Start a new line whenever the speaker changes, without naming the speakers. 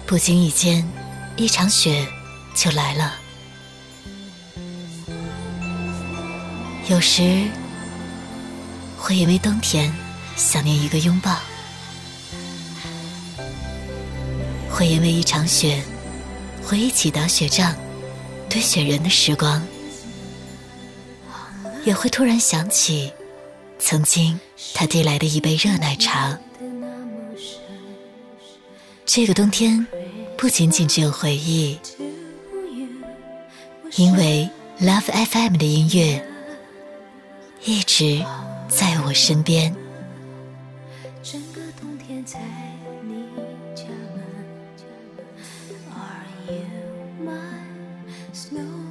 不经意间，一场雪就来了。有时会因为冬天想念一个拥抱，会因为一场雪回忆起打雪仗堆雪人的时光，也会突然想起曾经他递来的一杯热奶茶。这个冬天不仅仅只有回忆，因为 Love FM 的音乐一直在我身边。
整个冬天在你家门 Are you my snow